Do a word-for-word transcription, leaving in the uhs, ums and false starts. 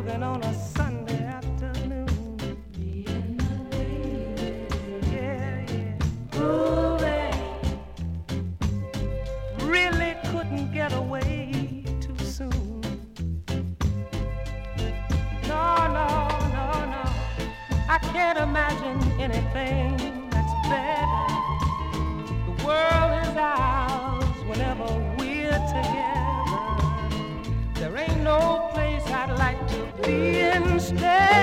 grooving on a Sunday afternoon. Me and my baby. Yeah, yeah. Grooving. Really couldn't get away too soon. No, no, no, no. I can't imagine anything that's better. The world is ours whenever we're together. There ain't no place I'd like to be instead.